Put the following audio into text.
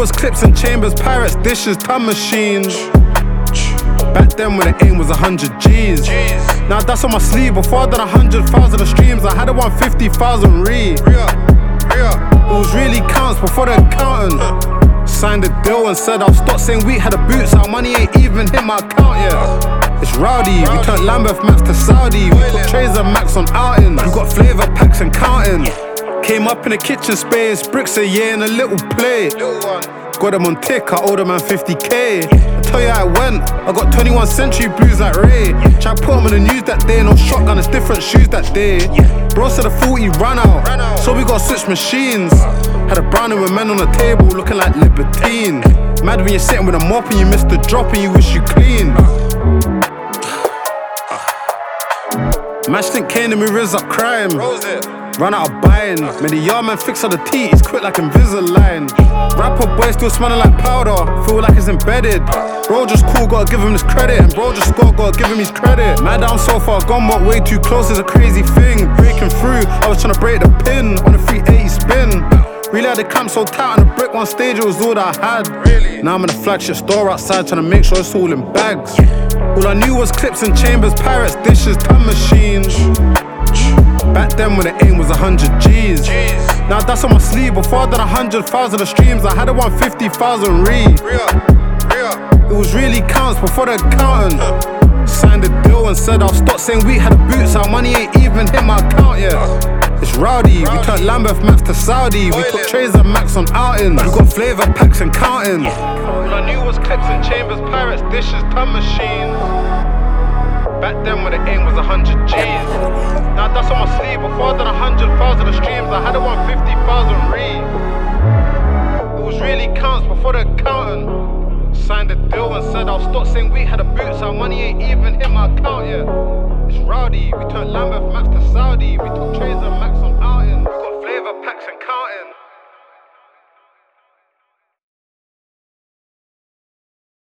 was clips and chambers, pirates, dishes, time machines. Back then when the aim was 100 G's. Now that's on my sleeve. Before I done 100,000 of streams, I had a 150,000 re. It was really counts before the accountant signed a deal and said I'll stop saying we had the boots. Our money ain't even hit my account yet. It's rowdy. We turned Lambeth Max to Saudi. We put trays of Max on outings. We got flavour packs and counting. Came up in the kitchen space, bricks a year in a little plate. Got them on tick, I owed a man 50k. I tell you how it went, I got 21 century blues like Ray. Try put them on the news that day, no shotgun, it's different shoes that day. Bro said the 40 ran out, so we got switch machines. Had a brownie with men on the table looking like libertine. Mad when you're sitting with a mop and you miss the drop and you wish you clean. Match think Kane and me rizz up crime. Run out of buying. Made the yard man fix all the tea, he's quick like Invisalign. Rapper boy still smelling like powder, feel like it's embedded. Bro just cool, gotta give him his credit. And bro just scored, gotta give him his credit. Mad down so far gone, but way too close is a crazy thing. Breaking through, I was trying to break the pin on a 380 spin. Really had the camp so tight on the brick one stage, it was all that I had. Now I'm in a flagship store outside trying to make sure it's all in bags. All I knew was clips and chambers, pirates, dishes, time machines. Back then when the aim was 100 G's. Now that's on my sleeve. Before I done 100,000 of streams, I had a 150,000 re. It was really counts before the accountant signed a deal and said I'll stop saying we had the boots. Our money ain't even hit my account yet. It's rowdy. We turned Lambeth Max to Saudi. We put trays of Max on outings. We got flavour packs and counting. All I knew was clips and chambers, pirates, dishes, time machines. Back then when the aim was 100 G's. Now that's on my sleeve. Before I done 100,000 of streams, I had a 150,000 re. It was really counts before the accountant signed a deal and said I'll stop saying we had the boots. Our money ain't even hit my account yet.